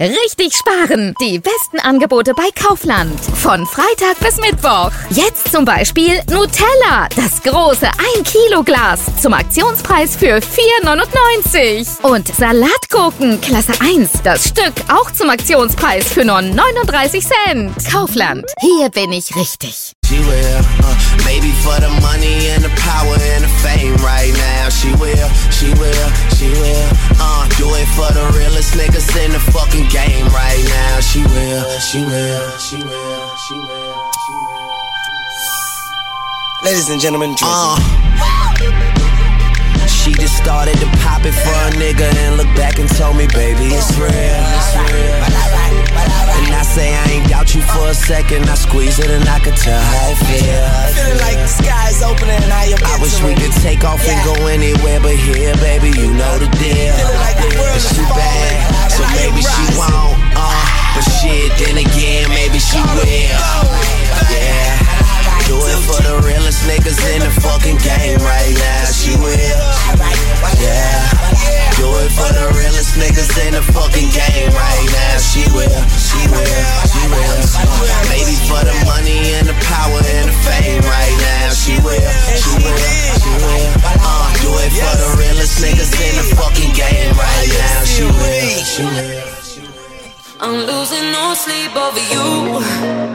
Richtig sparen! Die besten Angebote bei Kaufland. Von Freitag bis Mittwoch. Jetzt zum Beispiel Nutella. Das große 1-Kilo-Glas. Zum Aktionspreis für 4,99. Und Salatgurken Klasse 1. Das Stück auch zum Aktionspreis für nur 39 Cent. Kaufland. Hier bin ich richtig. She will, maybe for the money and the power and the fame right now. She will, do it for the realest niggas in the fucking game right now. She will. Ladies and gentlemen, She just started to pop it for a nigga and looked back and told me, baby, it's real. And I say I ain't doubt you for a second. I squeeze it and I could tell how it feels. feeling like the sky's opening and I am I wish we could take off and go anywhere but here, baby, you know the deal. But she bad, so maybe she won't, but shit, then again, maybe she will. Yeah, do it for the realest niggas in the fucking game right now. She will. Yeah, do it for the realest niggas in the fucking game right now. She will. Maybe for the money and the power and the fame right now. She will. Do it for the realest niggas in the fucking game right now. She will. I'm losing no sleep over you.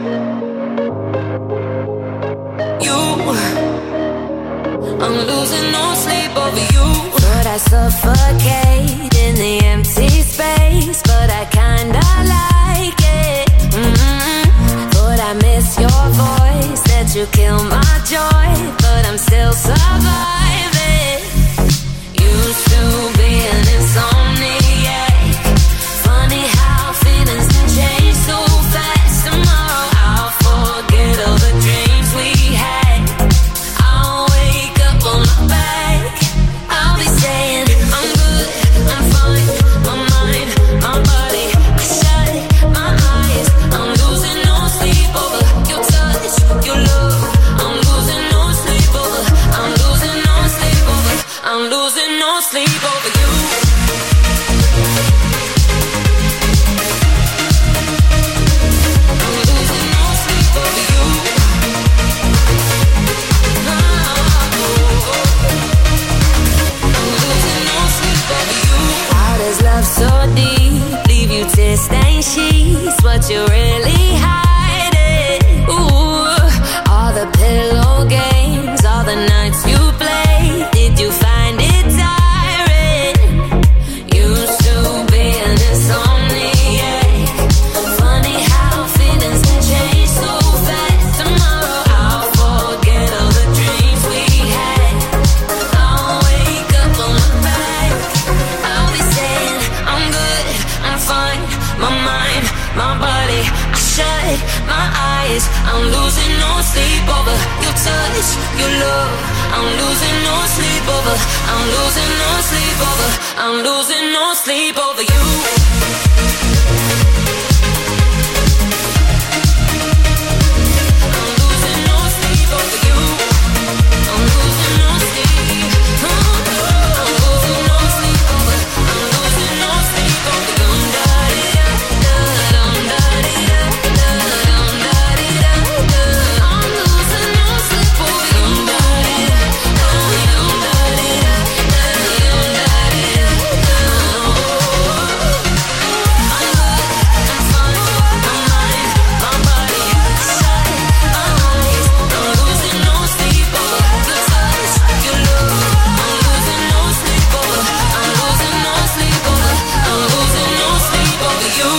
I'm losing no sleep over you. But I suffocate in the empty space, but I kinda like it. But I miss your voice, that you kill my joy, but I'm still surviving. Used to be an insomniac. Funny how feelings can change so fast. Tomorrow I'll forget all the dreams we had. I'll wake up on my back. I'll be saying I'm good, I'm fine. My mind, my body, I shut my eyes. I'm losing no sleep over your touch, your love. I'm losing no sleep over. I'm losing no sleep over. I'm losing no sleep over you. Love so deep, leave you to stain sheets. What you really hiding? Ooh, all the pillow games, all the nights you played. Did you find it tiring? Used to be an insomniac. Funny how feelings can change so fast. Tomorrow I'll forget all the dreams we had. I'll wake up on my back. I'll be saying I'm good, I'm fine. My mind, my body, I shut my eyes. I'm losing no sleep over your touch, your love. I'm losing no sleep over. I'm losing no sleep over. I'm losing no sleep over you. I'm losing no sleep over you. I'm losing no sleep. I'm losing no sleep over. I'm losing no sleep over you. I'm losing no sleep over you. I'm fine. My mind, my body, shut my eyes. I'm losing no sleep over your touch, your love. I'm losing no sleep over. I'm losing no sleep over. I'm losing no sleep over you.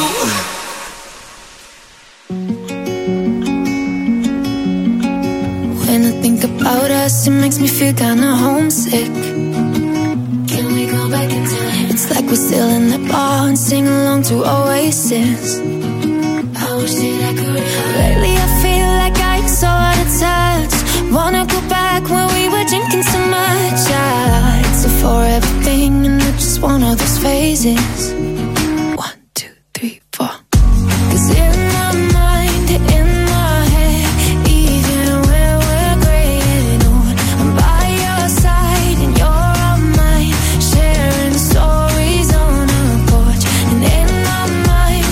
When I think about us, it makes me feel kinda homesick. Can we go back in time? It's like we're still in the bar and sing along to Oasis. I wish that I could. Lately I feel like I'm so out of touch. Wanna go back when we were drinking so much. It's a forever thing and I just want all those phases. 1, 2, 3, 4. 'Cause in my mind, in my head, even when we're graying old, I'm by your side and you're on mine, sharing stories on our porch. And in my mind,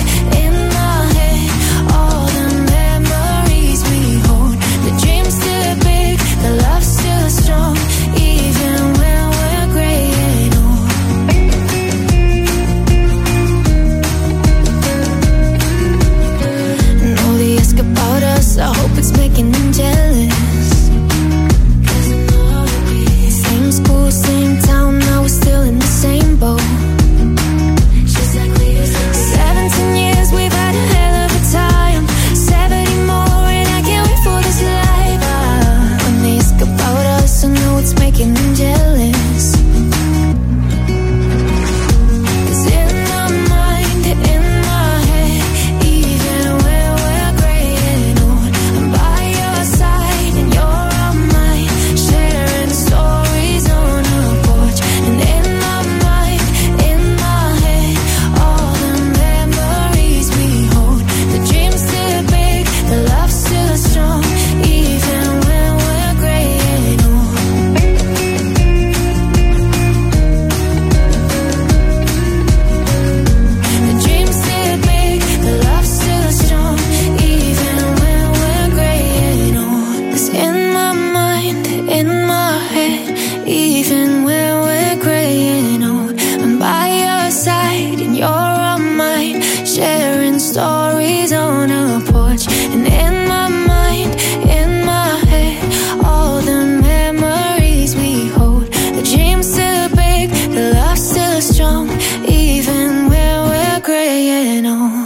stories on a porch. And in my mind, in my head, all the memories we hold. The dream's still big, the love's still strong, even when we're graying old.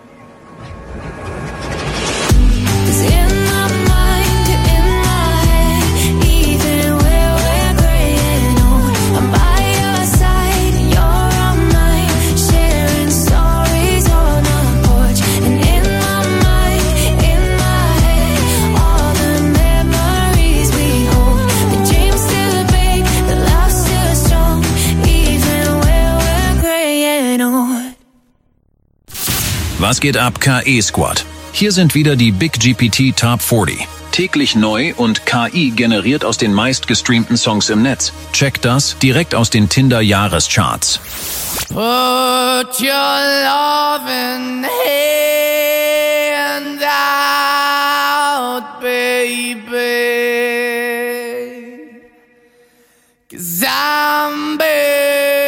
Was geht ab, KE-Squad? Hier sind wieder die Big GPT Top 40. Täglich neu und KI generiert aus den meistgestreamten Songs im Netz. Checkt das direkt aus den Tinder-Jahrescharts. Put your loving hand out, baby, 'cause I'm begging.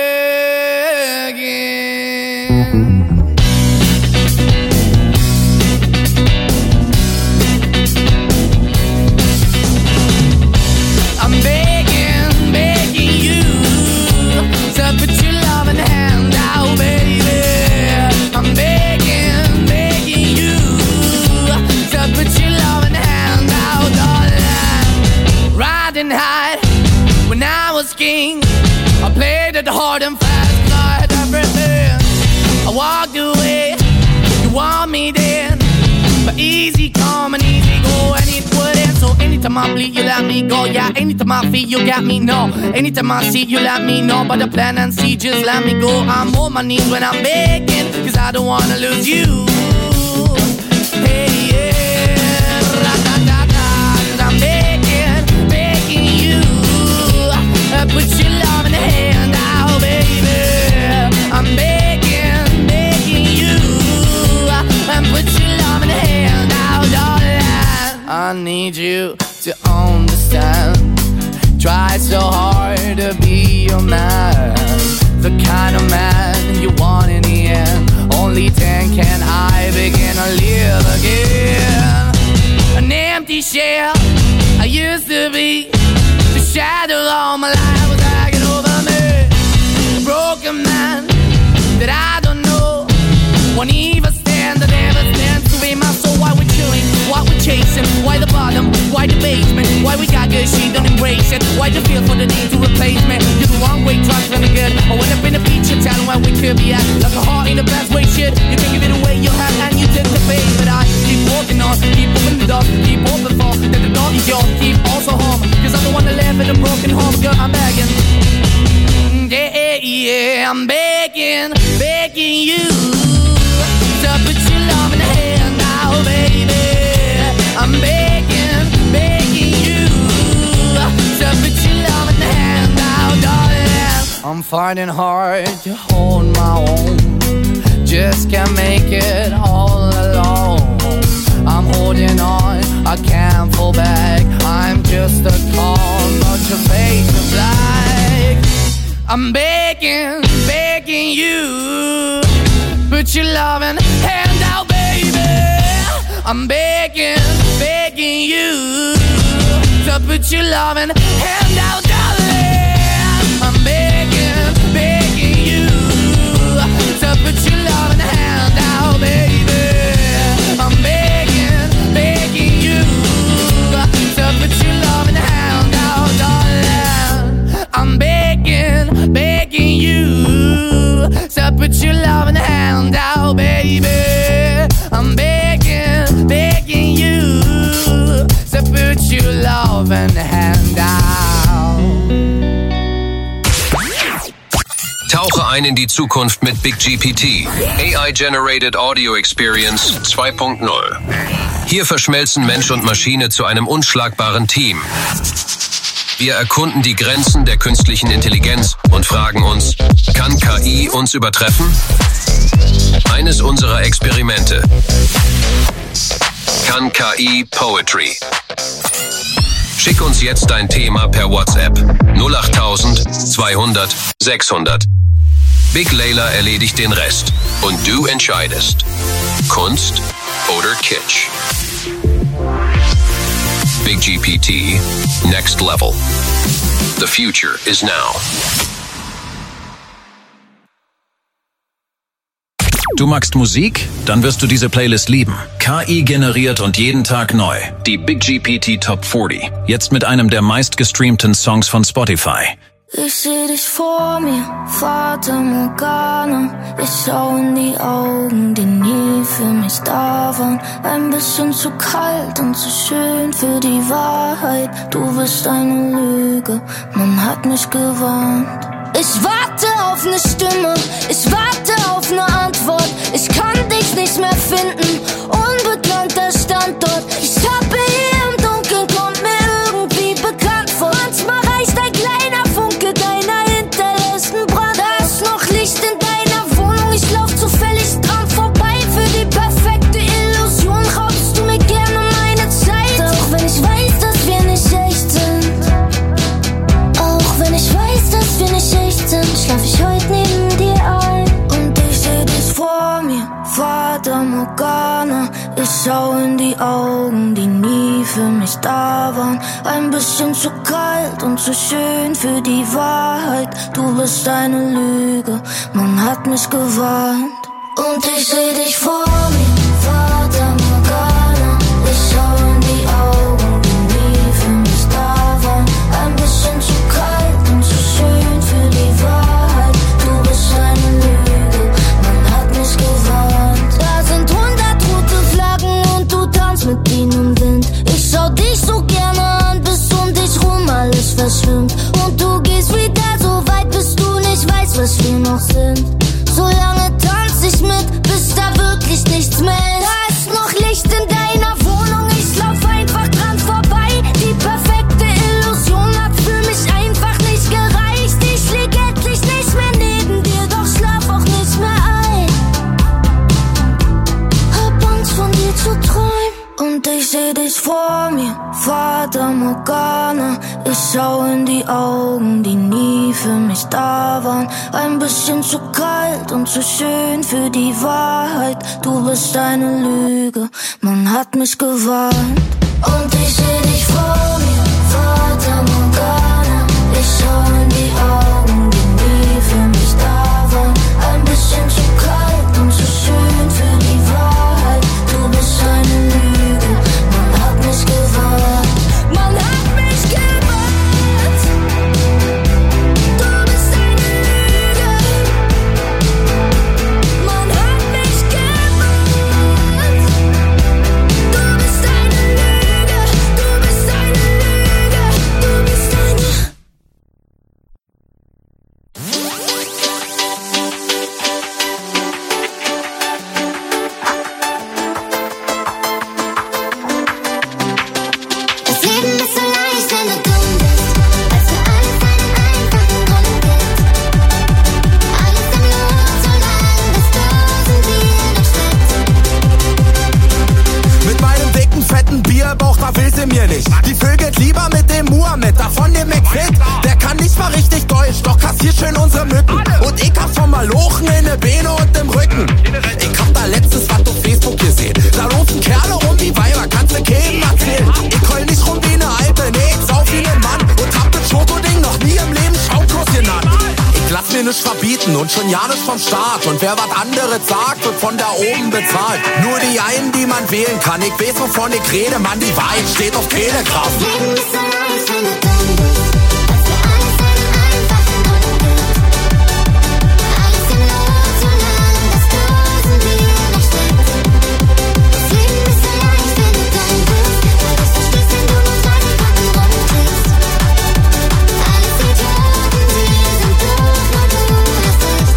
When I was king, I played it hard and fast, 'cause I had everything. I walked away, you want me then, but easy come and easy go, and it wouldn't. So anytime I bleed, you let me go. Yeah, anytime I feel, you got me, no. Anytime I see, you let me know. But the plan and see, just let me go. I'm on my knees when I'm begging, 'cause I don't wanna lose you. Hey, yeah, ra-da-da-da, 'cause I'm begging, begging you. Put your love in the hand out, baby. I'm begging, begging you. And put your love in the hand out, darling. I need you to understand. Try so hard to be your man, the kind of man you want in the end. Only then can I begin to live again. An empty shell I used to be. The shadow all my life was hanging over me. A broken man that I don't know. Won't even stand, that never stands to be my soul. Why we're chilling, why we're chasing, why the bottom, why the basement, why we got good, she don't embrace it. Why the feel for the need to replace me? You're the wrong way, trying to be good. I went up in the feature, telling where we could be at. Like a heart in the best way, shit. You can give it away, you have, and you take the bait. But I keep walking on, keep opening the door, keep open for that the door is yours, keep also home. 'Cause I'm the one that live in a broken home, girl, I'm begging. Yeah, yeah, I'm begging, begging you to put your love in the hand now, baby. I'm begging, begging you to put your love in the hand now, darling. I'm finding hard to hold my own, just can't make it all alone. I'm holding on, I can't fall back. I'm just a call, but your face is black. I'm begging, begging you, put your loving hand out, baby. I'm begging, begging you to put your loving hand out, darling. I'm begging, begging you to put your loving hand out, baby. I'm begging, begging you to put your loving hand out, darling. I'm begging, begging you to put your loving hand out, baby. I'm begging, begging you to put your loving hand out. Tauche ein in die Zukunft mit Big GPT. AI-Generated Audio Experience 2.0. Hier verschmelzen Mensch und Maschine zu einem unschlagbaren Team. Wir erkunden die Grenzen der künstlichen Intelligenz und fragen uns, kann KI uns übertreffen? Eines unserer Experimente. Kann KI Poetry? Schick uns jetzt dein Thema per WhatsApp 08000 200 600. Big Layla erledigt den Rest. Und du entscheidest. Kunst oder Kitsch. Big GPT, next level. The future is now. Du magst Musik? Dann wirst du diese Playlist lieben. KI generiert und jeden Tag neu. Die Big GPT Top 40. Jetzt mit einem der meistgestreamten Songs von Spotify. Ich seh dich vor mir, Fata Morgana. Ich schau in die Augen, die nie für mich da waren. Ein bisschen zu kalt und zu schön für die Wahrheit. Du bist eine Lüge, man hat mich gewarnt. Ich warte auf ne Stimme, ich warte auf ne Antwort. Ich kann dich nicht mehr finden, unbekannter Standort. Ich tappe hier im Dunkeln, kommt mir irgendwie bekannt vor. Manchmal reicht ein kleiner Funke deiner hinterlässten Brand. Da ist noch Licht in deiner Wohnung, ich lauf zufällig dran vorbei. Für die perfekte Illusion raubst du mir gerne meine Zeit. Auch wenn ich weiß, dass wir nicht echt sind, auch wenn ich weiß, dass wir nicht echt sind, schlaf ich heute neben dir ein. Und ich seh dich vor mir, Fata Morgana. Ich schau in die Augen, die nie für mich da waren. Ein bisschen zu kalt und zu schön für die Wahrheit. Du bist eine Lüge, man hat mich gewarnt. Und ich seh dich vor mir, Fata Morgana. Ich schau in die Augen, die nie für mich da waren. Ein bisschen zu kalt und zu schön für die Wahrheit. Du bist eine Lüge, man hat mich gewarnt. Da sind 100 rote Flaggen und du tanzt mit ihnen im Wind. Ich schau dich so gerne an, bis um dich rum alles verschwimmt. Und du gehst wieder so weit, bis du nicht weißt, was wir noch sind. So lange tanz ich mit, bis da wirklich nichts mehr ist. Da ist noch Licht in deiner Wohnung, ich lauf einfach dran vorbei. Die perfekte Illusion hat für mich einfach nicht gereicht. Ich lieg endlich nicht mehr neben dir, doch schlaf auch nicht mehr ein. Hab Angst von dir zu träumen. Und ich seh dich vor mir, Fata Morgana. Ich schau in die Augen, die nie für mich da waren. Ein bisschen zu kalt und zu schön für die Wahrheit. Du bist eine Lüge, man hat mich gewarnt. Und ich seh dich vor mir, Fata Morgana. Ich schau in die Augen, die nie für mich da waren. Ein bisschen zu kalt und zu schön für die Wahrheit. Du bist eine Lüge, man hat mich gewarnt. Man hat mich gewarnt. Du bist eine Lüge. Man hat mich gewarnt. Du bist eine Lüge. Du bist eine Lüge. Du bist eine. Das Leben ist so leicht, wenn du dumm bist, weil's für alles einen einfachen Grund gibt. Alles im Lot, solange das Dosen Bier noch schmeckt. Mit meinem dicken, fetten Bierbauch, da will sie mir nicht. Die vögelt lieber mit dem Muhammad, da von dem McFit. Der kann nicht mal richtig Deutsch, doch kassiert schön unsere Mücken. Und ich hab schon mal Lochen in der Beine und im Rücken. Ich hab da letztens was auf Facebook gesehen. Da laufen Kerle rum wie Weiber, kannst du keinem erzählen. Ich heul nicht rum wie ne Alpe, nee, ich sauf wie ne Mann. Und hab das Schokoding noch nie im Leben Schaumkurs genannt. Ich lass mir nichts verbieten und schon ja nicht vom Staat. Und wer was anderes sagt, wird von da oben bezahlt. Nur die einen, die man wählen kann. Ich weiß, wovon ich rede, Mann, die Wahrheit steht auf Kehlekraft. Das Leben ist so leicht, wenn du dumm bist, weil's für alles einen einfachen Grund gibt. Alles im Lot, solange das Dosenbier noch schmeckt. Das Leben ist so leicht, wenn du dumm bist, weil du's verstehst, wenn du nur 2 Sekunden rumklickst. Alles Idioten, die sind doof, nur du hast recht.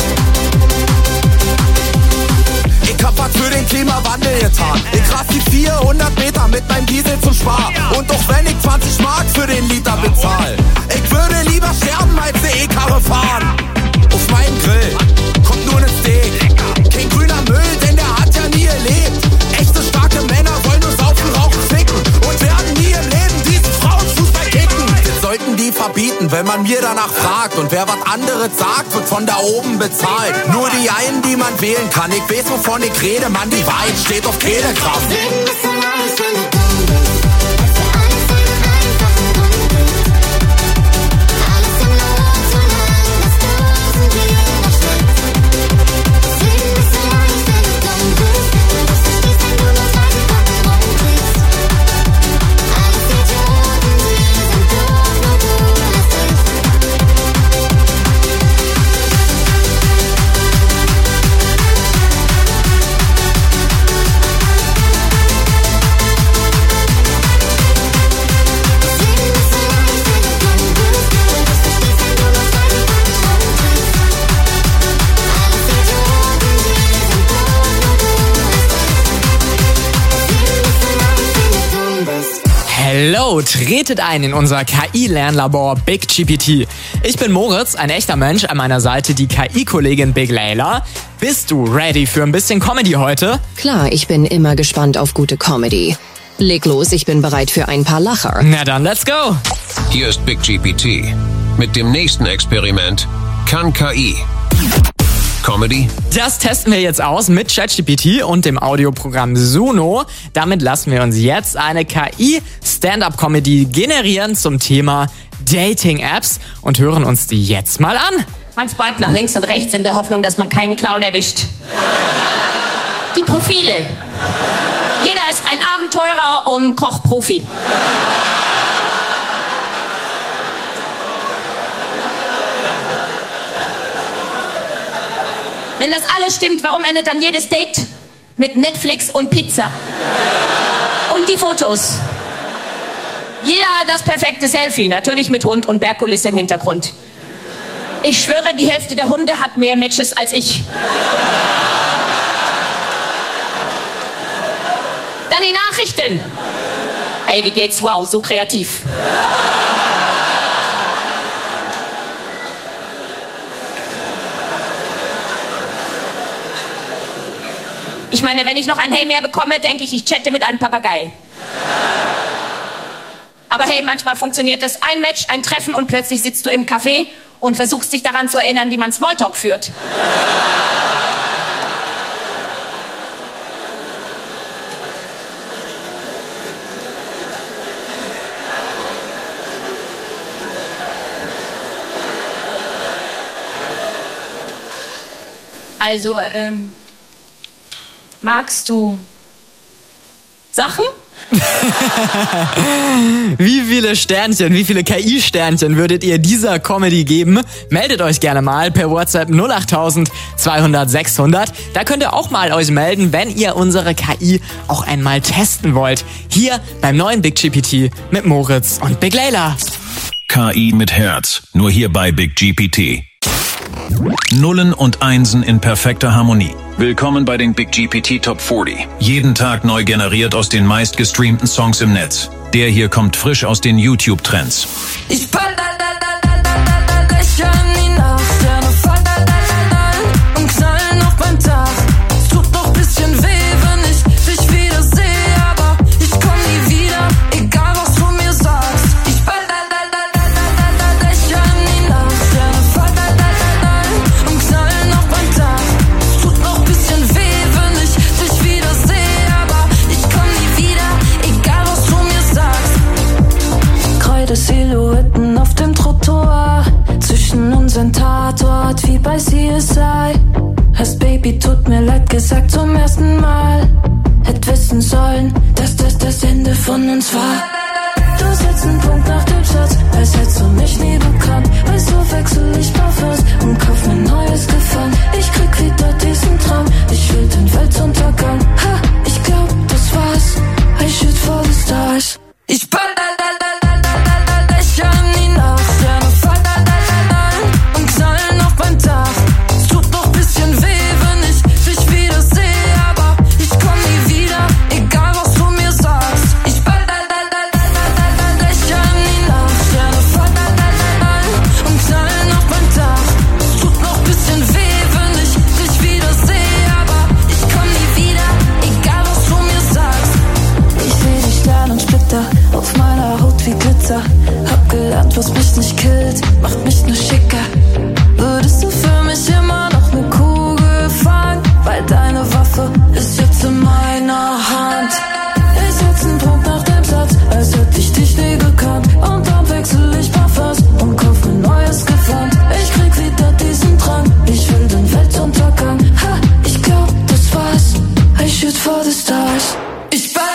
Ich hab was für den Klimawandel getan. Ich raff die 400 Meter mit meinem Diesel zum Spar. Und auch wenn ich 20 Mark für den Liter bezahl, ich würde lieber sterben, als eine E-Karre fahren. Auf meinen Grill kommt nur ne Steak. Kein grüner Müll, denn der hat ja nie gelebt. Echte starke Männer wollen nur saufen, rauchen, ficken und werden nie im Leben diesen Frauenfußball kicken. Das sollten die verbieten, wenn man mir danach fragt. Und wer was anderes sagt, wird von da oben bezahlt. Nur die einen, die man wählen kann. Ich weiß, wovon ich rede, Mann, die Wahrheit steht auf Kehlekraft. Hello, tretet ein in unser KI-Lernlabor Big GPT. Ich bin Moritz, ein echter Mensch, an meiner Seite die KI-Kollegin Big Layla. Bist du ready für ein bisschen Comedy heute? Klar, ich bin immer gespannt auf gute Comedy. Leg los, ich bin bereit für ein paar Lacher. Na dann, let's go! Hier ist Big GPT. Mit dem nächsten Experiment kann KI Comedy? Das testen wir jetzt aus mit ChatGPT und dem Audioprogramm Suno. Damit lassen wir uns jetzt eine KI-Stand-Up-Comedy generieren zum Thema Dating-Apps und hören uns die jetzt mal an. Man swipet nach links und rechts in der Hoffnung, dass man keinen Clown erwischt. Die Profile. Jeder ist ein Abenteurer und Kochprofi. Wenn das alles stimmt, warum endet dann jedes Date mit Netflix und Pizza? Und die Fotos. Jeder hat das perfekte Selfie, natürlich mit Hund und Bergkulisse im Hintergrund. Ich schwöre, die Hälfte der Hunde hat mehr Matches als ich. Dann die Nachrichten. Hey, wie geht's? Wow, so kreativ. Ich meine, wenn ich noch ein Hey mehr bekomme, denke ich, ich chatte mit einem Papagei. Aber hey, manchmal funktioniert das. Ein Match, ein Treffen und plötzlich sitzt du im Café und versuchst dich daran zu erinnern, wie man Smalltalk führt. Also, magst du Sachen? Wie viele Sternchen, wie viele KI-Sternchen würdet ihr dieser Comedy geben? Meldet euch gerne mal per WhatsApp 08000 200 600. Da könnt ihr auch mal euch melden, wenn ihr unsere KI auch einmal testen wollt. Hier beim neuen Big GPT mit Moritz und Big Layla. KI mit Herz, nur hier bei Big GPT. Nullen und Einsen in perfekter Harmonie. Willkommen bei den Big GPT Top 40. Jeden Tag neu generiert aus den meistgestreamten Songs im Netz. Der hier kommt frisch aus den YouTube-Trends. Ich fall lächeln ihn nach, Sterne fallen und knallen auf mein Dach. Es tut noch bisschen weh, wenn ich dich wieder sehe, aber ich komm nie wieder, egal was du mir sagst. Ich fall lächeln ihn nach, Sterne fallen und knallen auf mein Dach. Es tut noch bisschen weh, wenn ich dich wieder sehe, aber ich komm nie wieder, egal was du mir sagst. Kreidesilhouetten auf dem Trottoir, zwischen unseren Tatort wie bei CSI. Hast Baby, tut mir leid gesagt zum ersten Mal. Hätt wissen sollen, dass das Ende von uns war. Du setzt einen Punkt nach dem Satz, als hättest du mich nie bekannt. Weil so wechsel ich Parfums und kauf mir neues Gefallen. Ich krieg wieder diesen Traum, ich will den Weltuntergang. Ha, ich glaub, das war's, I shoot for the stars. Ich lächeln ihn nach, Sterne fallen und knallen auf mein Dach. Es tut noch bisschen weh, wenn ich dich wieder sehe, aber ich komm nie wieder, egal was du mir sagst. Ich lächeln ihn nach, Sterne fallen und knallen auf mein Dach. Es tut noch bisschen weh, wenn ich dich wieder sehe, aber ich komm nie wieder, shoot for the stars. Ich lächle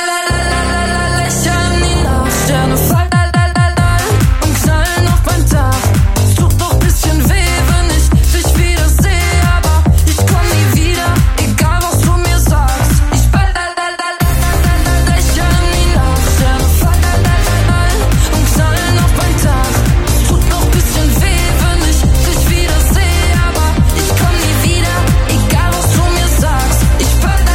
an die Nacht, Sterne fallen und knallen auf mein Dach. Es tut doch bisschen weh, wenn ich dich wieder sehe, aber ich komm nie wieder, egal was du mir sagst. Ich lächle an die Nacht, Sterne fallen und knallen auf mein Dach. Es tut doch bisschen weh, wenn ich dich wieder sehe, aber ich komm nie wieder, egal was du mir sagst. Ich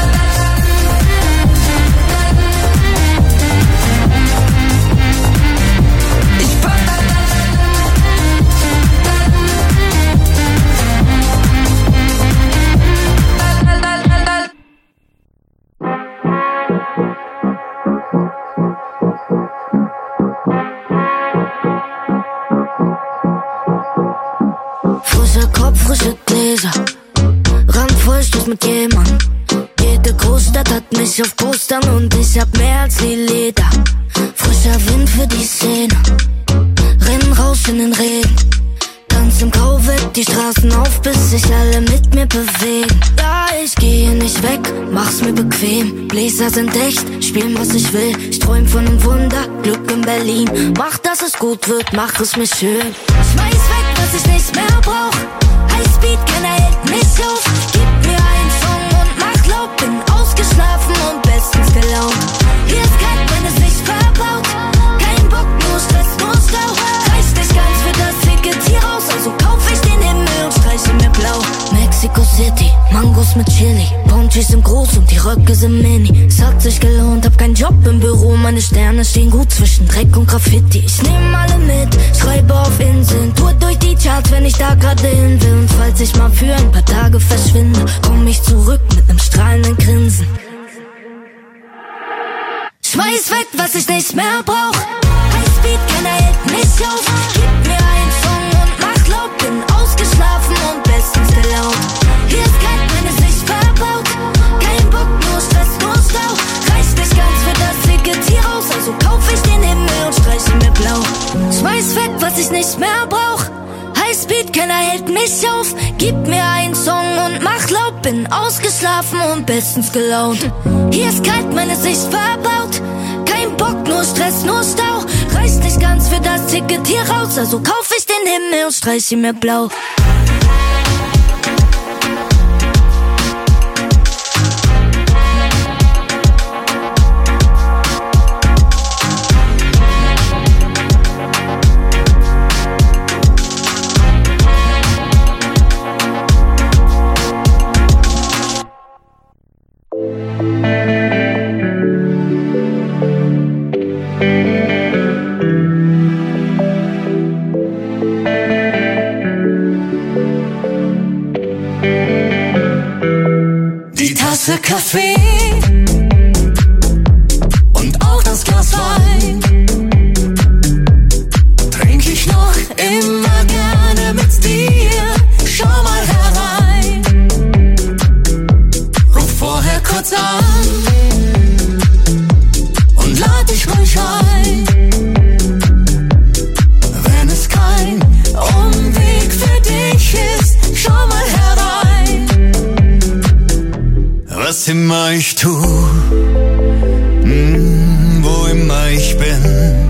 Frischer Kopf, frische Gläser, randvoll Stoß mit jemand. Jede Großstadt hat mich auf Postern und ich hab mehr als die Leder. Frischer Wind für die Szene, rennen raus in den Regen. Ganz im Grau weck die Straßen auf, bis sich alle mit mir bewegen. Ja, ich gehe nicht weg, mach's mir bequem. Bläser sind echt, spielen was ich will. Ich träum von einem Wunder, Glück in Berlin. Mach, dass es gut wird, mach es mir schön. Schmeiß weg, was ich nicht mehr brauch. Highspeed, keiner hält mich auf. Gib mir einen Song und mach laut. Bin ausgeschlafen und bestens gelaunt. Hier ist kalt, wenn es nicht verbaut. Kein Bock, nur Stress, nur Stau. Reicht nicht ganz für das Ticket hier raus, also kauf ich den Himmel und streiche mir blau. Mexico City, Mangos mit Chili, Ponchis im Groß und die Röcke sind mini. Es hat sich gelohnt, hab keinen Job im Büro. Meine Sterne stehen gut zwischen Dreck und Graffiti. Ich nehm alle mit, schreibe auf Inseln, tour durch die Charts, wenn ich da gerade hin will. Und falls ich mal für ein paar Tage verschwinde, komm ich zurück mit nem strahlenden Grinsen. Schmeiß weg, was ich nicht mehr brauch. Highspeed, keiner hält mich auf. Gib mir einen Song und mach laut. Bin ausgeschlafen und bestens gelaunt. Hier ist kalt, wenn es nicht verbaut. Kein Bock, nur Stress, nur Stau. Reicht nicht ganz für das Ticket hier raus, also kauf ich den Himmel und streiche mir blau. Schmeiß weg, was ich nicht mehr brauch. Highspeed, keiner hält mich auf. Gib mir einen Song und mach laut. Bin ausgeschlafen und bestens gelaunt. Hier ist kalt, meine Sicht verbaut. Kein Bock, nur Stress, nur Stau. Reicht nicht ganz für das Ticket hier raus, also kauf ich den Himmel und streiche mir blau. Kaffee und auch das Glas Wein trink ich noch immer gerne mit dir. Schau mal herein, ruf vorher kurz an und lad dich ruhig ein. Wenn es kein Umweg für dich ist, schau mal herein. Was immer ich tu, wo immer ich bin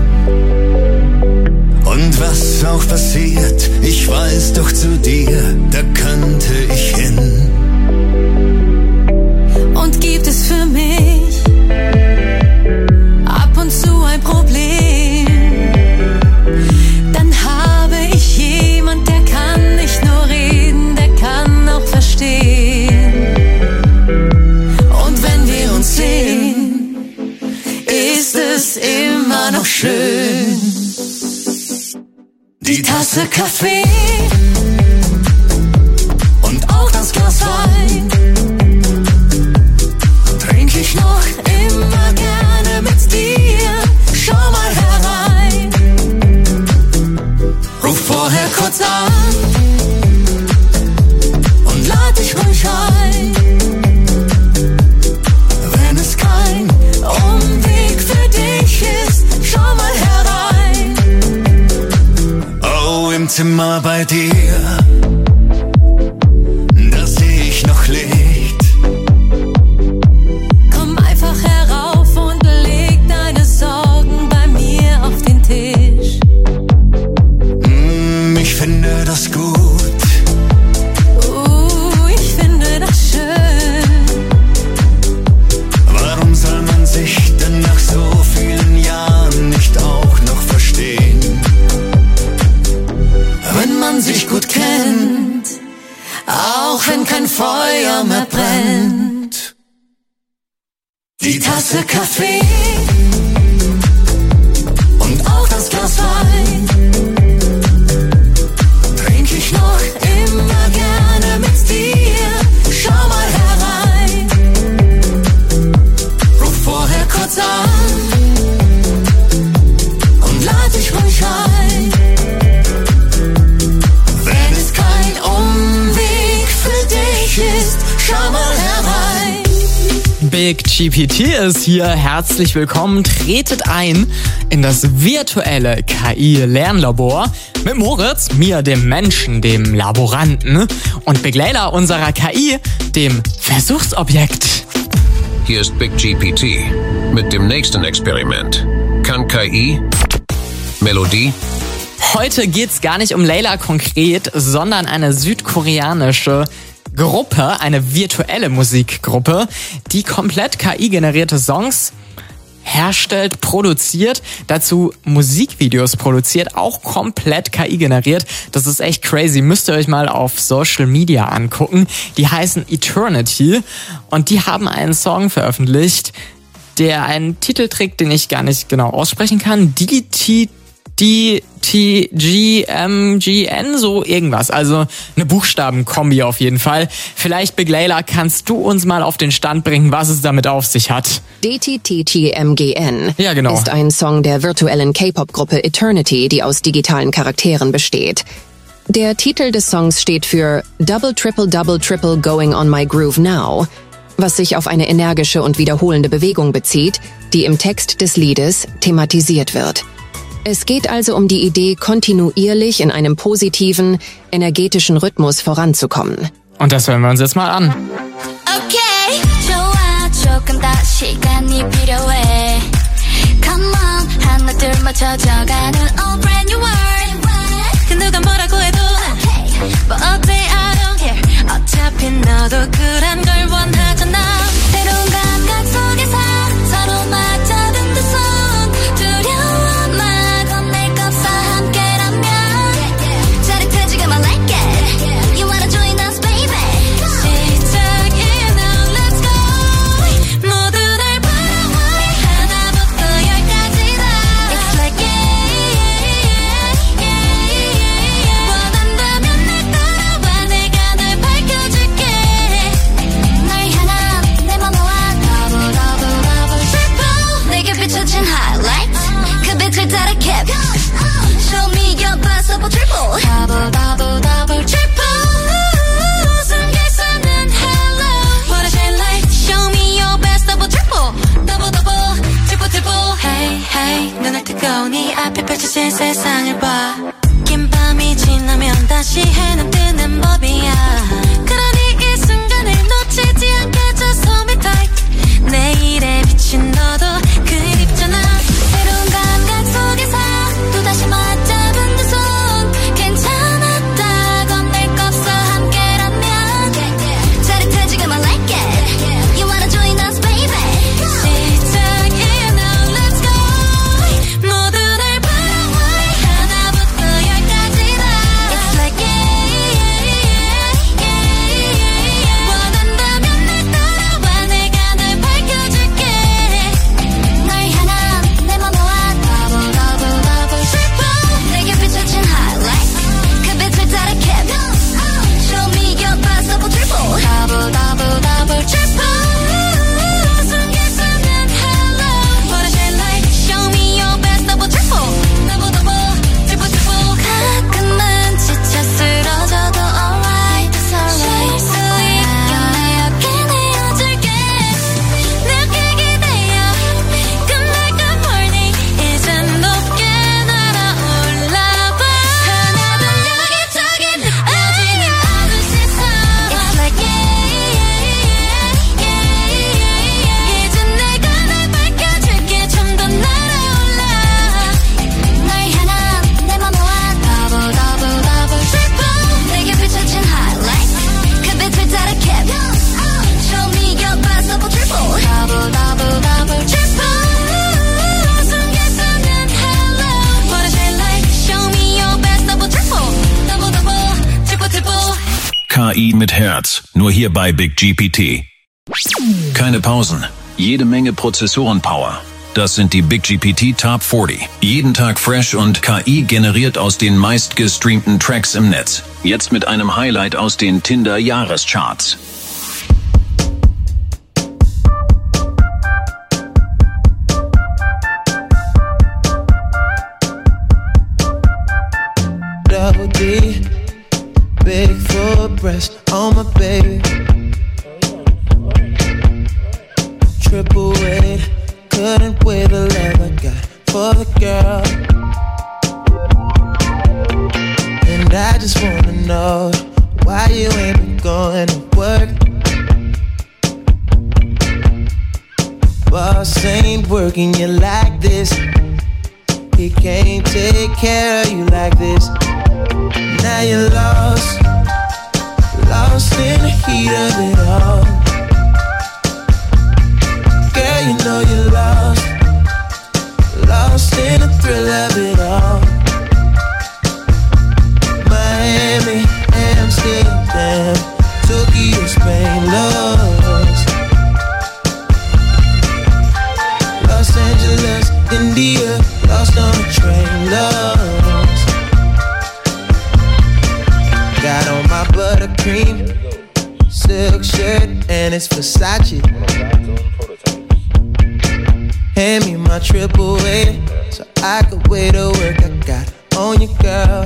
und was auch passiert, ich weiß doch zu dir, da könnte ich hin. Und gibt es für mich ab und zu ein Problem, dann habe ich jemand, der kann nicht nur reden, der kann auch verstehen. Sehen, ist es immer noch schön. Die Tasse Kaffee und auch das Glas Wein trink ich noch immer gerne mit dir. Schau mal herein, ruf vorher kurz an und lad dich ruhig ein. Umweg für dich ist, schau mal herein. Oh, im Zimmer bei dir, da seh ich noch Licht. brennt. Die Tasse Kaffee und auch das Glas Wein trink ich noch immer gerne mit dir. Schau mal herein, ruf vorher kurz an und lad dich ruhig ein. Wenn es kein Umweg für dich ist, schau mal herein. Big GPT ist hier. Herzlich willkommen. Tretet ein in das virtuelle KI-Lernlabor mit Moritz, mir, dem Menschen, dem Laboranten, und Big Layla, unserer KI, dem Versuchsobjekt. Hier ist Big GPT mit dem nächsten Experiment. Kann KI Melodie? Heute geht's gar nicht um Layla konkret, sondern eine südkoreanische Gruppe, eine virtuelle Musikgruppe, die komplett KI-generierte Songs herstellt, produziert, dazu Musikvideos produziert, auch komplett KI-generiert. Das ist echt crazy. Müsst ihr euch mal auf Social Media angucken. Die heißen Eternity und die haben einen Song veröffentlicht, der einen Titel trägt, den ich gar nicht genau aussprechen kann. DTGMGN, so irgendwas. Also eine Buchstabenkombi auf jeden Fall. Vielleicht, Big Layla, kannst du uns mal auf den Stand bringen, was es damit auf sich hat? DTTGMGN ja, genau. ist ein Song der virtuellen K-Pop-Gruppe Eternity, die aus digitalen Charakteren besteht. Der Titel des Songs steht für Double Triple Double Triple Going on My Groove Now, was sich auf eine energische und wiederholende Bewegung bezieht, die im Text des Liedes thematisiert wird. Es geht also um die Idee, kontinuierlich in einem positiven, energetischen Rhythmus voranzukommen. Und das hören wir uns jetzt mal an. Okay, 좋아, 조금 더 시간이 필요해. Come on, 하나 둘 맞춰져가는 all brand new world. 그 누가 뭐라고 해도 뭐 어때 I don't care. 어차피 너도 그런 걸 원하잖아. 새로운 감각 속에서 서로 맞잡은 두 손. Show me your best double triple double double double triple 숨겨서는 hello What I say like Show me your best double triple double double triple triple Hey hey 눈을 뜨고 네 앞에 펼쳐진 세상을 봐 긴 밤이 지나면 다시 해는 뜨는 법이야 그러니 이 순간을 놓치지 않게 just hold me tight 내일의 빛은 너도 그립잖아 새로운 감각 속에서 또다시 맞잡은 두 손 괜찮았다 겁낼 거 없어 함께라면 짜릿해 지금 I like it You wanna join us baby 시작이야 now let's go 모두 날 바라봐 하나부터 열까지 다 It's like yeah mit Herz. Nur hier bei Big GPT. Keine Pausen. Jede Menge Prozessorenpower. Das sind die Big GPT Top 40. Jeden Tag fresh und KI generiert aus den meistgestreamten Tracks im Netz. Jetzt mit einem Highlight aus den Tinder-Jahrescharts. Double D, big full breast on my baby. Triple weight, couldn't weigh the love I got for the girl. And I just wanna know why you ain't been going to work. Boss ain't working you like this. He can't take care of you like this. Now you're lost, lost in the heat of it all. Girl, you know you're lost, lost in the thrill of it all. Miami, Amsterdam, Tokyo, Spain, lost. Los Angeles, India, lost on a train, lost. Got on my buttercream silk shirt and it's Versace. Hand me my triple weight so I could weigh the work I got on you, girl.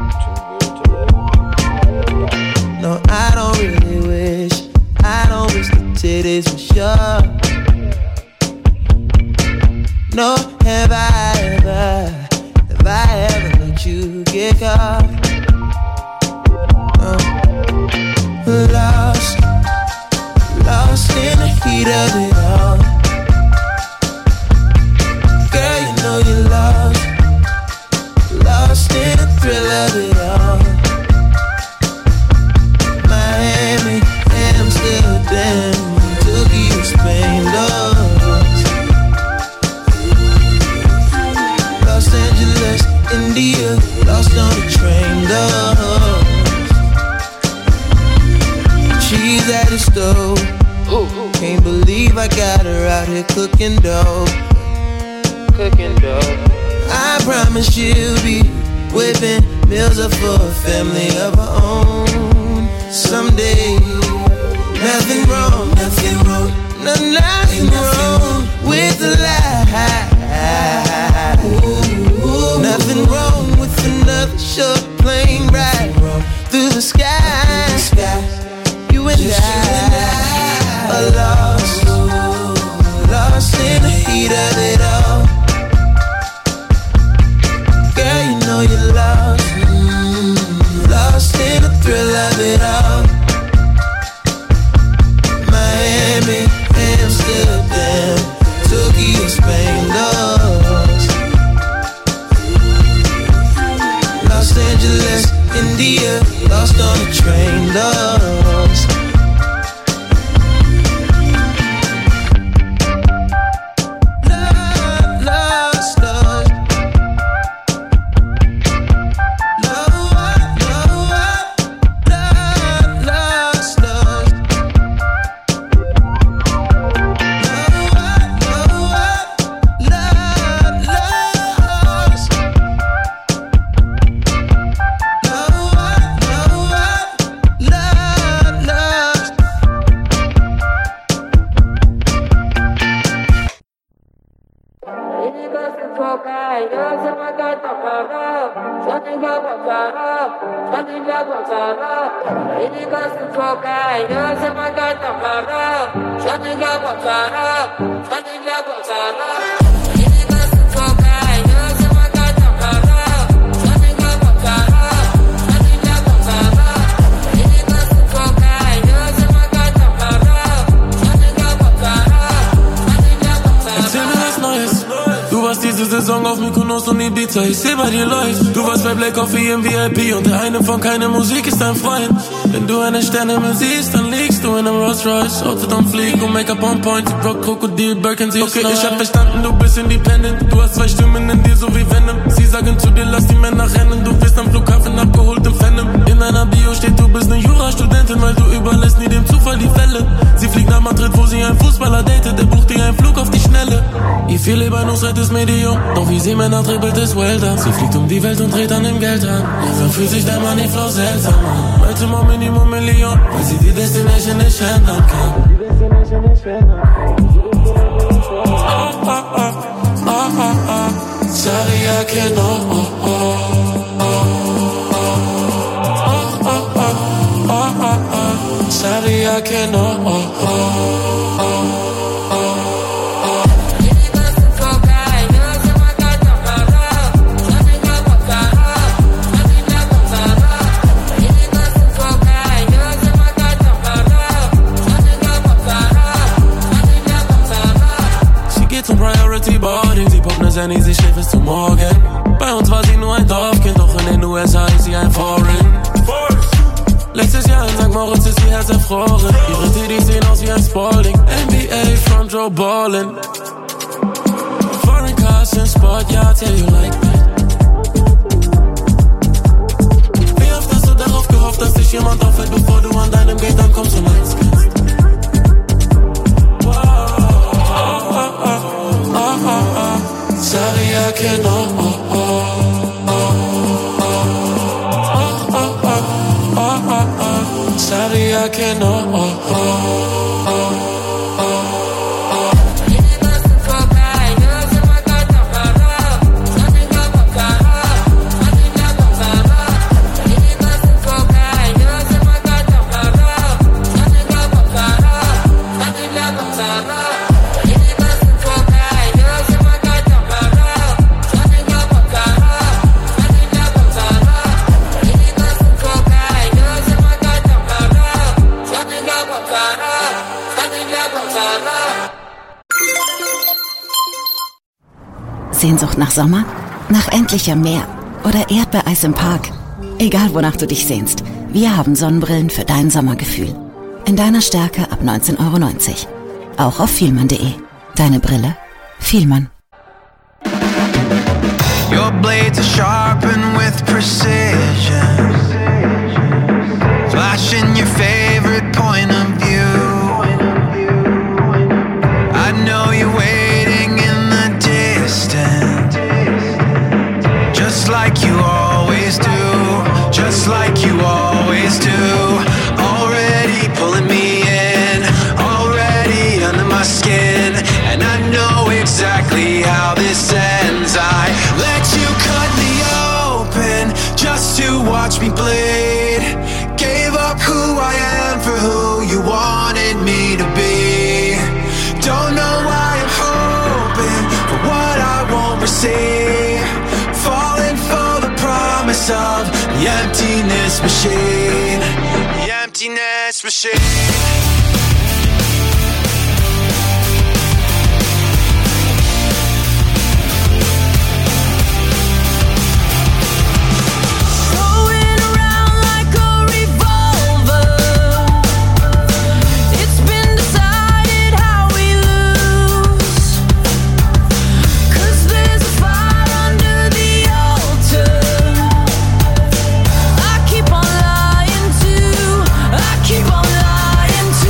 No, I don't really wish the titties were sure. No, have I ever let you get caught? Lost in the heat of it all. Girl, you know you're lost, lost in the thrill of it all. Miami, Amsterdam, Tokyo, Spain, lost. Los Angeles, India, lost on the train, lost. She's at the stove. Can't believe I got her out here cooking dough. I promise she'll be whipping meals up for a family of her own someday. Nothing wrong, nothing wrong with the lie. Nothing wrong with another short plane ride through the sky. You and I are lost, lost in the heat of it all. Girl, you know you're lost, lost in the thrill of it all. Miami, Amsterdam, Tokyo, Spain, lost. Los Angeles, India, lost on the train, lost. Ich seh bei dir läuft. Du warst bei Black Coffee im VIP und der eine von keine Musik ist dein Freund. Wenn du eine Sternenhimmel siehst, dann liegst du in einem Rolls Royce. Outfit on fleek und Make-up on point. Sie braucht Krokodil, Birkin, sie ist okay, ich hab verstanden, du bist independent. Du hast zwei Stimmen in dir, so wie Venom. Sie sagen zu dir, lass die Männer rennen. Du wirst am Flughafen abgeholt im Phantom. In einer Bio steht du bist ne Jurastudentin, weil du überlässt nie dem Zufall die Fälle. Sie fliegt nach Madrid, wo sie einen Fußballer datet, der bucht ihr einen Flug auf die Schnelle. Ihr viel lieber nur zweites Medium, doch wie sie Männer dribbelt ist Welter. Sie fliegt um die Welt und dreht an dem Geld an. Langsam fühlt sich der Moneyflow seltsam an. Heute mal Minimum Million, weil sie die Destination nicht ändern kann. Saria que no. Sabía que no. Sie geht zum Priority Boarding, sie poppt ne Zenny, sie schläft bis zum Morgen. Bei uns war sie nur ein Dorfkind, doch in den USA ist sie ein Foreign. Letztes Jahr in St. Moritz ist ihr Herz erfroren. Ihre Titties sehen aus wie ein Spalding. NBA Front Row Ballin'. Foreign cars in Sport, ja, tell you like that. Wie oft hast du darauf gehofft, dass dich jemand auffällt, bevor du an deinem Gate ankommst und eins kennst? Sabía que no. Sabía que no. Sehnsucht nach Sommer? Nach endlichem Meer? Oder Erdbeereis im Park? Egal, wonach du dich sehnst, wir haben Sonnenbrillen für dein Sommergefühl. In deiner Stärke ab 19,90 €. Auch auf Vielmann.de. Deine Brille? Vielmann. Your blades are sharpened with precision, flashing your favorite point of view. I know you're waiting in the distance, just like you always do, just like you always do. Already pulling me in, already under my skin, and I know exactly how this ends. I let you cut me open just to watch me bleed. Gave up who I am for who you wanted me to be. Don't know why I'm hoping for what I won't receive. Falling for the promise of the emptiness machine. The emptiness machine. Keep on lying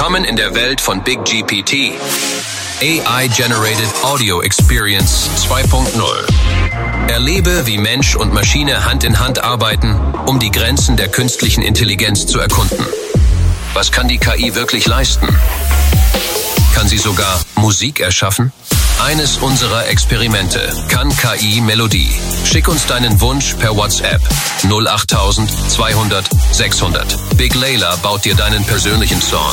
Willkommen in der Welt von Big GPT. AI Generated Audio Experience 2.0. Erlebe, wie Mensch und Maschine Hand in Hand arbeiten, um die Grenzen der künstlichen Intelligenz zu erkunden. Was kann die KI wirklich leisten? Kann sie sogar Musik erschaffen? Eines unserer Experimente. Kann KI Melodie? Schick uns deinen Wunsch per WhatsApp 08000 200 600. Big Layla baut dir deinen persönlichen Song.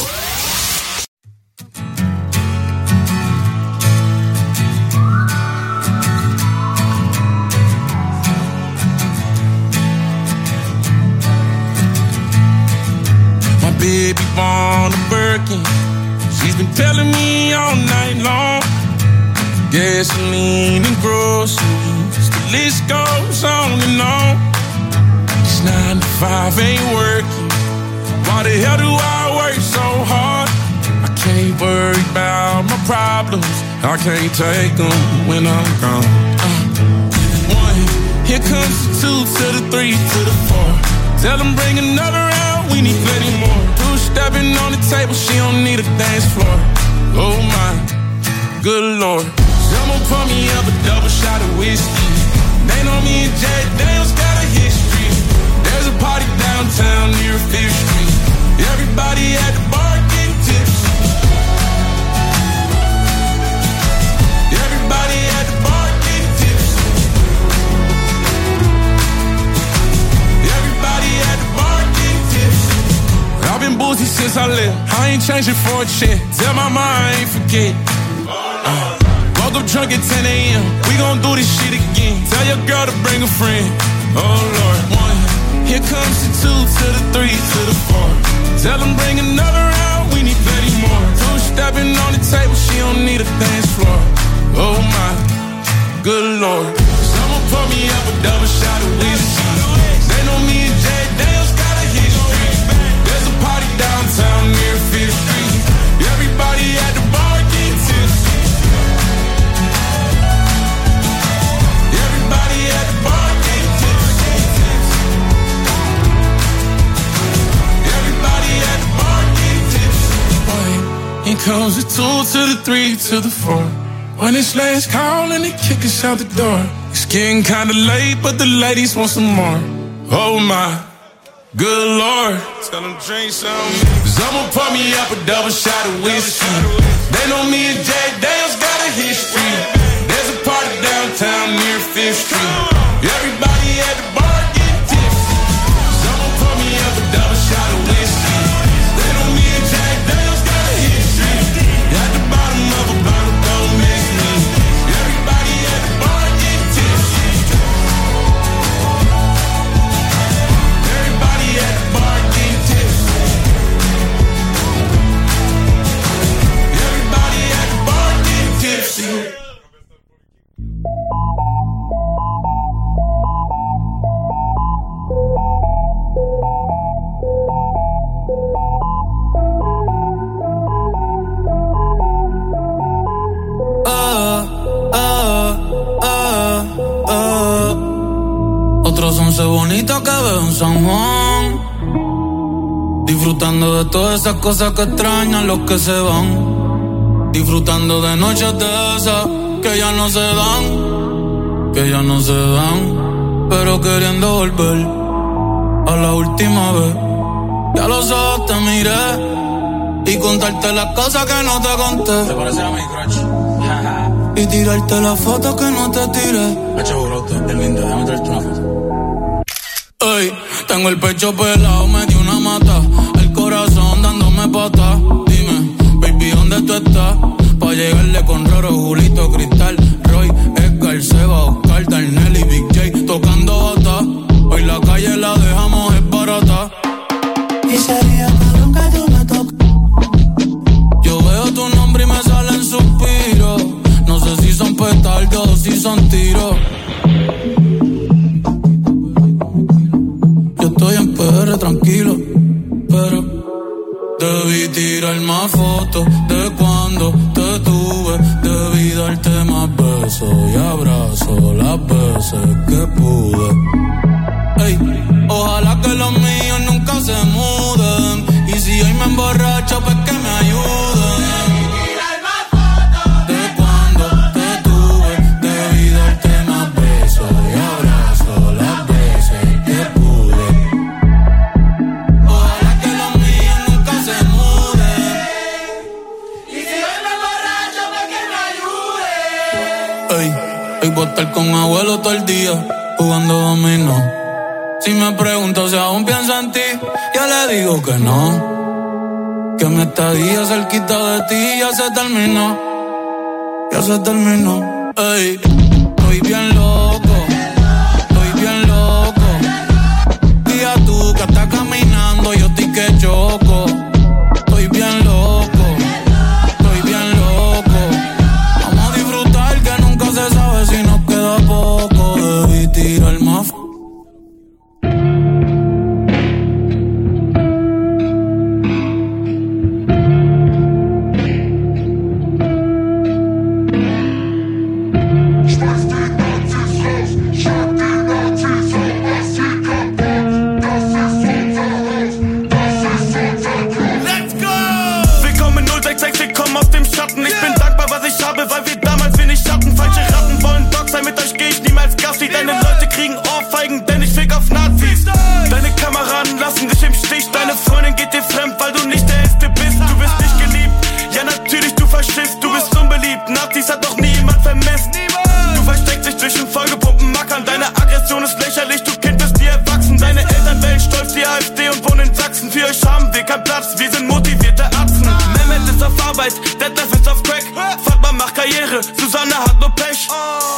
My baby born a Birkin. She's been telling me all night long. Gasoline and groceries, the list goes on and on. This 9 to 5 ain't working. Why the hell do I work so hard? I can't worry about my problems. I can't take them when I'm gone. 1, here comes the 2 to the 3 to the 4. Tell them bring another round, we need plenty more. 2 stepping on the table, she don't need a dance floor. Oh my, good Lord. Someone pour me up a double shot of whiskey. They know me and Jack Daniels got a history. There's a party downtown near 5th Street. Everybody at the bar getting tipsy. Everybody at the bar getting tipsy. Everybody at the bar getting tipsy. I've been boozy since I left. I ain't changing for a check. Tell my mom I ain't forget. Woke up drunk at 10 a.m. We gon' do this shit again. Tell your girl to bring a friend. Oh Lord. 1, here comes the 2 to the 3 to the 4. Tell them bring another round, we need plenty more. 2 stepping on the table, she don't need a dance floor. Oh my, good Lord. Someone pour me up a double shot of whiskey. They know me and Jack Daniels got a history. There's a party downtown near 5th Street. Everybody at the bar getting tipsy. Here comes the 2 to the 3 to the 4. When it's last call and they kick us out the door. It's getting kinda late, but the ladies want some more. Oh my, good Lord. Tell them drink some. Someone pour me up a double shot of whiskey. They know me and Jack Daniels got a history. There's a party downtown near 5th Street. Everybody at the bar getting tipsy. Someone pour me up a double shot of whiskey. They know me and Jack Daniels got a history. At the bottom of a bottle, don't miss me. Everybody at the bar getting tipsy. Everybody at the bar getting tipsy. Everybody at the bar getting tipsy. Otros 11 bonitos que veo en San Juan, disfrutando de todas esas cosas que extrañan los que se van, disfrutando de noches de esas que ya no se dan, que ya no se dan, pero queriendo volver a la última vez. Ya los ojos te miré y contarte las cosas que no te conté. ¿Te parece a mi crush? Y tirarte las fotos que no te tiré. Echa brote, el lindo, déjame traerte una foto. Ey, tengo el pecho pelado, me dio una mata. El corazón dándome patas. Dime, baby, ¿dónde tú estás? Pa' llegarle con Roro, Julito, Cristal, Roy, Edgar, Seba, Oscar, Darnell y Big J tocando bata. Hoy la calle la dejamos es barata. Y sería cabrón que tú me toques. Yo veo tu nombre y me salen suspiros. No sé si son petardos o si son tiros. Yo estoy en PR tranquilo, pero debí tirar más fotos de cuando te tuve. Debí darte más besos y abrazos las veces que pude. Ey, ojalá que los míos nunca se muden. Y si hay me emborracho, pues que me ayuden. De cuando te tuve, debí darte más besos y abrazos las veces que pude. Ojalá que los míos nunca se muden. Y si hoy me emborracho, pues que me ayuden. Ey, voy a estar con abuelo todo el día, jugando dominó. Si me pregunto si aún pienso en ti, yo le digo que no. Que mi estadía cerquita de ti ya se terminó. Ya se terminó. Ey, estoy bien loco. Estoy bien loco. Día tú que estás caminando, yo estoy que choco. Estoy bien loco. Estoy bien loco. Vamos a disfrutar que nunca se sabe si nos queda poco. Debí tirar más. Ich bin dankbar, was ich habe, weil wir damals wenig hatten. Falsche Ratten wollen Dog sein, mit euch geh ich niemals Gassi. Deine Leute kriegen Ohrfeigen, denn ich fick auf Nazis. Deine Kameraden lassen dich im Stich. Deine Freundin geht dir fremd, weil du nicht der Erste bist. Du bist nicht geliebt, ja natürlich, du Faschist. Du bist unbeliebt, Nazis hat doch nie jemand vermisst. Du versteckst dich zwischen vollgepumpten Mackern. Deine Aggression ist lächerlich, du Kind bist nie erwachsen. Deine Eltern wählen stolz die AfD und wohnen in Sachsen. Für euch haben wir keinen Platz, wir sind motivierte Atzen. Mehmet ist auf Arbeit, Detlef ist auf Crack. Fatma macht Karriere, Susanne hat nur Pech.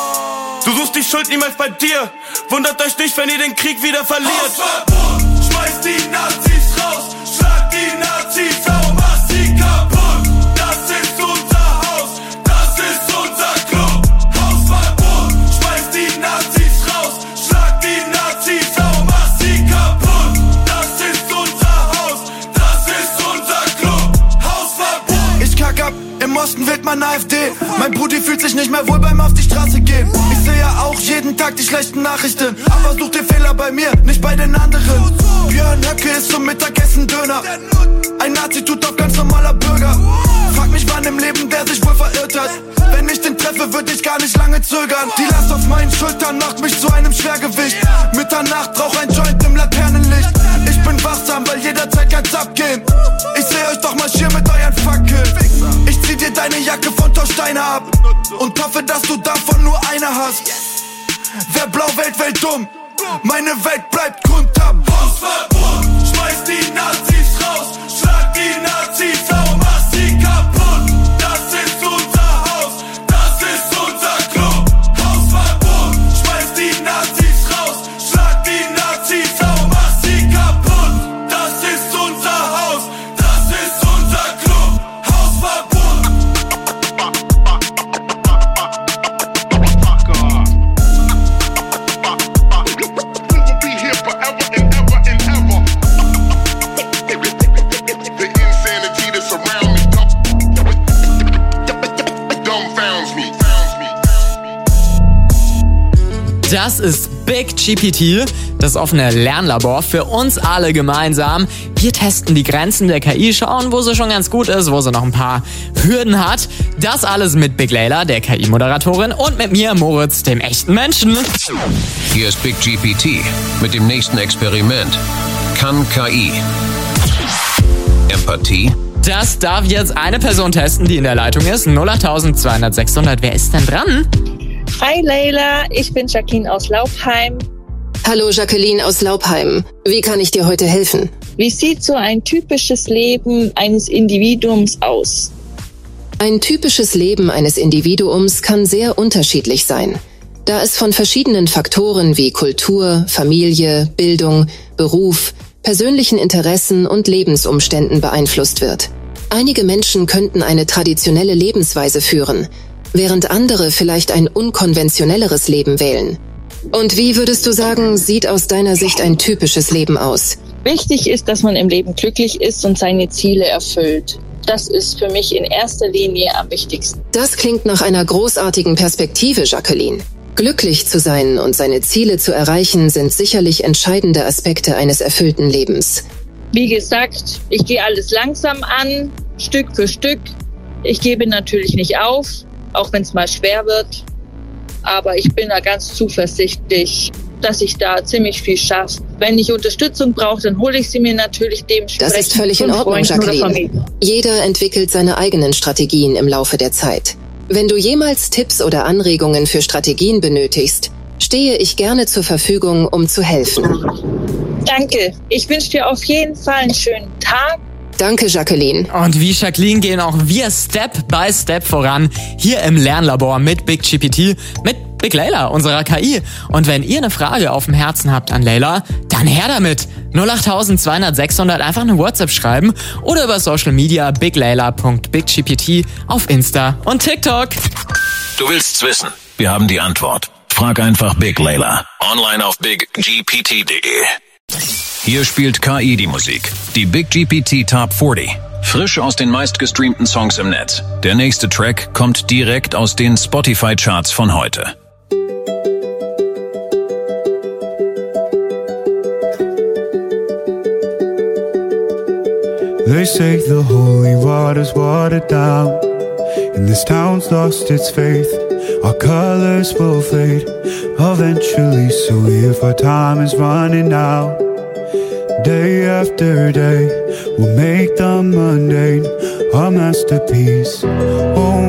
Du suchst die Schuld niemals bei dir. Wundert euch nicht, wenn ihr den Krieg wieder verliert. Hausverbot, schmeißt die Nazis raus. Schlag die Nazis auf, mach sie kaputt. Das ist unser Haus, das ist unser Club. Hausverbot, schmeißt die Nazis raus. Schlag die Nazis auf, mach sie kaputt. Das ist unser Haus, das ist unser Club. Hausverbot. Ich kack ab. Im Osten wählt man AfD. Mein Brudi fühlt sich nicht mehr wohl beim auf die Straße gehen. Ich sehe ja auch jeden Tag die schlechten Nachrichten. Aber such den Fehler bei mir, nicht bei den anderen. Björn Höcke ist zum Mittagessen Döner. Ein Nazi tut auf ganz normaler Bürger. Frag mich, wann im Leben der sich wohl verirrt hat. Wenn ich den treffe, würde ich gar nicht lange zögern. Die Last auf meinen Schultern macht mich zu einem Schwergewicht. Mitternacht rauch ein Joint im Laternenlicht. Ich bin wachsam, weil jederzeit kann's abgehen. Ich seh euch doch marschieren mit euren Fackeln. Ich zieh dir deine Jacke von Torsteiner ab und hoffe, dass du davon nur eine hast. Wer blau wählt dumm. Meine Welt bleibt kunterbunt. Hausverbot, schmeiß die Nazis raus. Schlag die Nazis auf, mach sie kaputt. Das ist unser Haus, das ist unser Club. Hausverbot, schmeiß die Nazis raus. Schlag die Nazis auf, mach sie kaputt. Das ist unser Haus, das ist unser Club. Hausverbot. Das ist Big GPT, das offene Lernlabor für uns alle gemeinsam. Wir testen die Grenzen der KI, schauen, wo sie schon ganz gut ist, wo sie noch ein paar Hürden hat. Das alles mit Big Layla, der KI-Moderatorin, und mit mir, Moritz, dem echten Menschen. Hier ist Big GPT mit dem nächsten Experiment. Kann KI Empathie? Das darf jetzt eine Person testen, die in der Leitung ist. 08000 600. Wer ist denn dran? Hi Layla, ich bin Jacqueline aus Laubheim. Hallo Jacqueline aus Laubheim. Wie kann ich dir heute helfen? Wie sieht so ein typisches Leben eines Individuums aus? Ein typisches Leben eines Individuums kann sehr unterschiedlich sein, da es von verschiedenen Faktoren wie Kultur, Familie, Bildung, Beruf, persönlichen Interessen und Lebensumständen beeinflusst wird. Einige Menschen könnten eine traditionelle Lebensweise führen, während andere vielleicht ein unkonventionelleres Leben wählen. Und wie würdest du sagen, sieht aus deiner Sicht ein typisches Leben aus? Wichtig ist, dass man im Leben glücklich ist und seine Ziele erfüllt. Das ist für mich in erster Linie am wichtigsten. Das klingt nach einer großartigen Perspektive, Jacqueline. Glücklich zu sein und seine Ziele zu erreichen, sind sicherlich entscheidende Aspekte eines erfüllten Lebens. Wie gesagt, ich gehe alles langsam an, Stück für Stück. Ich gebe natürlich nicht auf, auch wenn es mal schwer wird. Aber ich bin da ganz zuversichtlich, dass ich da ziemlich viel schaffe. Wenn ich Unterstützung brauche, dann hole ich sie mir natürlich dementsprechend. Das ist völlig in Ordnung, Jacqueline. Jeder entwickelt seine eigenen Strategien im Laufe der Zeit. Wenn du jemals Tipps oder Anregungen für Strategien benötigst, stehe ich gerne zur Verfügung, um zu helfen. Danke. Ich wünsche dir auf jeden Fall einen schönen Tag. Danke, Jacqueline. Und wie Jacqueline gehen auch wir Step by Step voran, hier im Lernlabor mit BigGPT, mit Big Layla, unserer KI. Und wenn ihr eine Frage auf dem Herzen habt an Layla, dann her damit. 08000 600 einfach eine WhatsApp schreiben oder über Social Media biglayla.biggpt auf Insta und TikTok. Du willst's wissen? Wir haben die Antwort. Frag einfach Big Layla. Online auf biggpt.de. Hier spielt KI die Musik. Die BigGPT Top 40. Frisch aus den meistgestreamten Songs im Netz. Der nächste Track kommt direkt aus den Spotify-Charts von heute. They say the holy water's watered down, and this town's lost its faith. Our colors will fade eventually, so if our time is running out, day after day, we'll make the mundane a masterpiece. Oh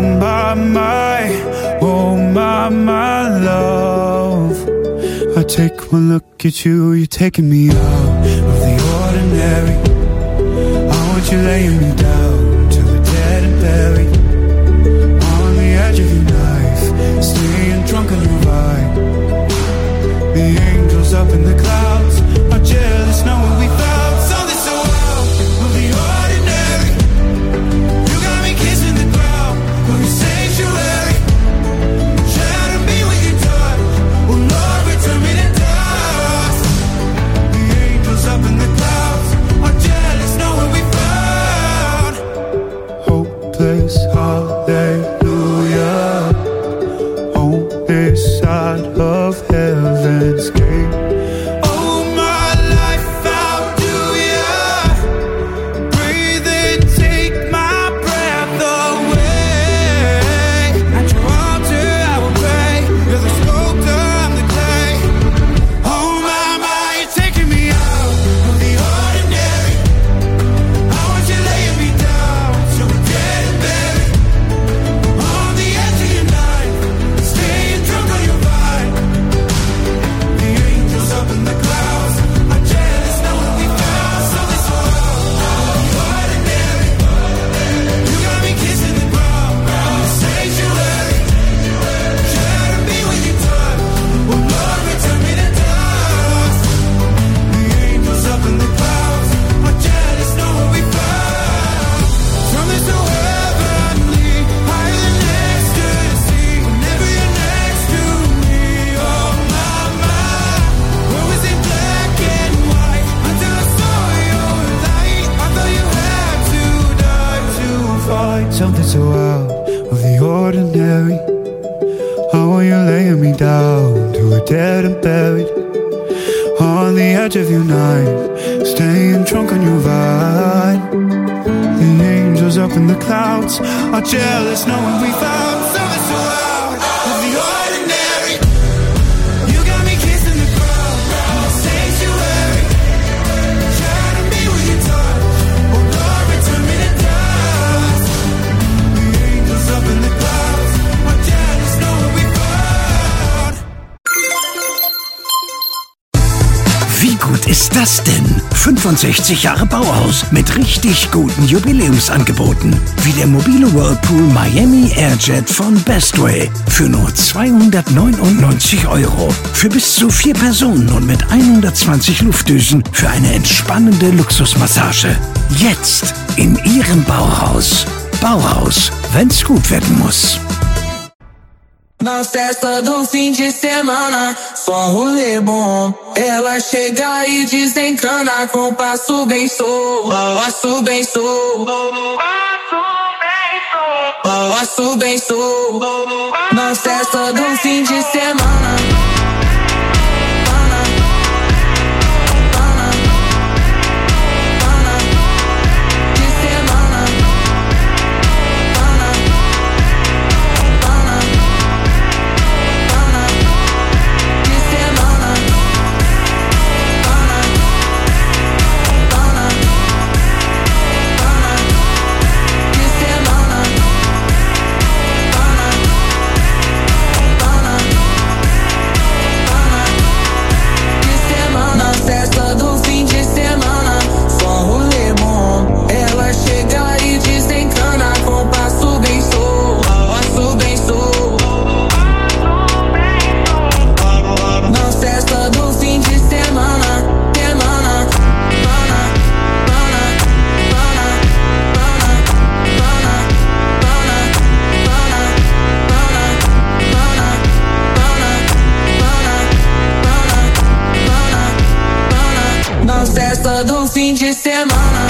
my love, I take one look at you, you're taking me out of the ordinary. I want you laying me down till we're dead and buried, on the edge of your knife, staying drunk on your vibe. The angels up in the clouds are jealous knowing we found something so out of the ordinary. You got me kissing the ground of your sanctuary. Shadow me with your touch, oh Lord, return me to dust. The angels up in the clouds are jealous knowing we found hopeless hallelujah on this side of heaven's gate. Something so out of the ordinary. How are you laying me down to a dead and buried, on the edge of your knife, staying drunk on your vine. The angels up in the clouds are jealous knowing we found something so out of the ordinary. You got me kissing the ground in the sanctuary. Shadow me with your touch, oh Lord, return me to dust. The angels up in the clouds are jealous knowing we found. Wie gut ist das denn? 65 Jahre Bauhaus mit richtig guten Jubiläumsangeboten. Wie der mobile Whirlpool Miami Airjet von Bestway. Für nur 299 €. Für bis zu 4 Personen und mit 120 Luftdüsen für eine entspannende Luxusmassage. Jetzt in Ihrem Bauhaus. Bauhaus, wenn's gut werden muss. Na festa do fim de semana, só rolê bom. Ela chega e desencana com passo bem solto, passo bem solto, passo bem solto. Na festa do fim de semana. fim de semana.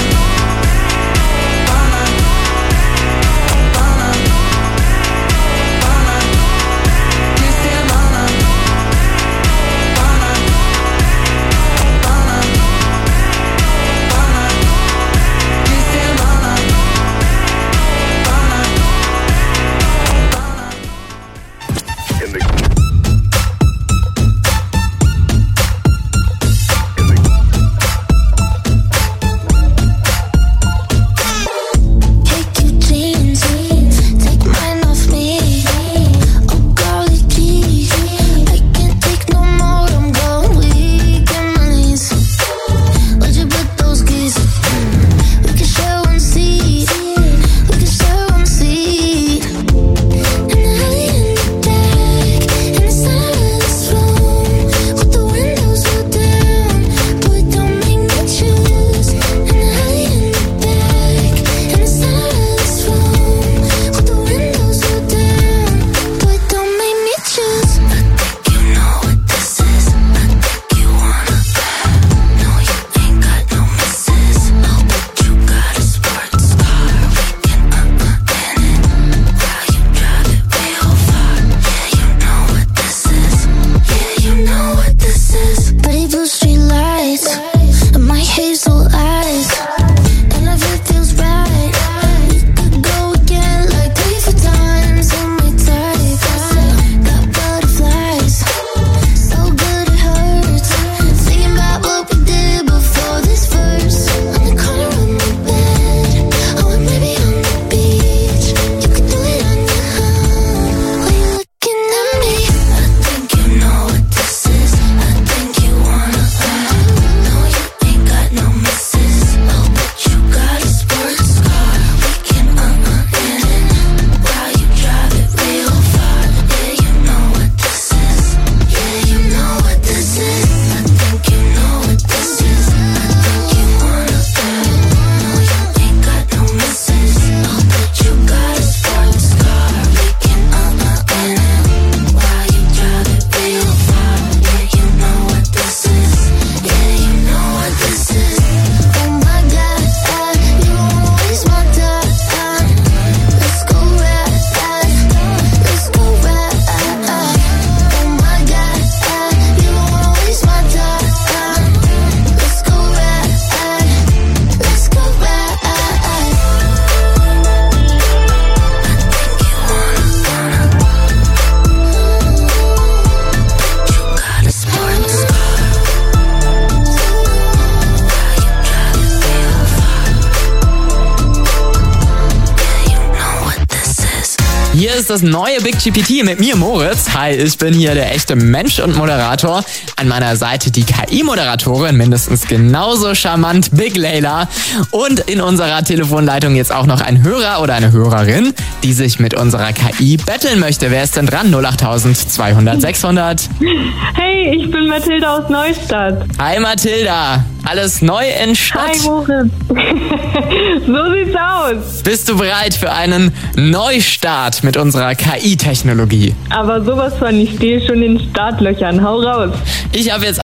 Hier ist das neue Big GPT mit mir, Moritz. Hi, ich bin hier der echte Mensch und Moderator. An meiner Seite die KI-Moderatorin, mindestens genauso charmant, Big Layla. Und in unserer Telefonleitung jetzt auch noch ein Hörer oder eine Hörerin, die sich mit unserer KI betteln möchte. Wer ist denn dran? 08000 200 600. Hey, ich bin Mathilda aus Neustadt. Hi Mathilda, alles neu in Stadt? Hi Moritz. So sieht's aus. Bist du bereit für einen Neustart mit unserer KI-Technologie? Aber sowas von, ich stehe schon in den Startlöchern. Hau raus. Ich habe jetzt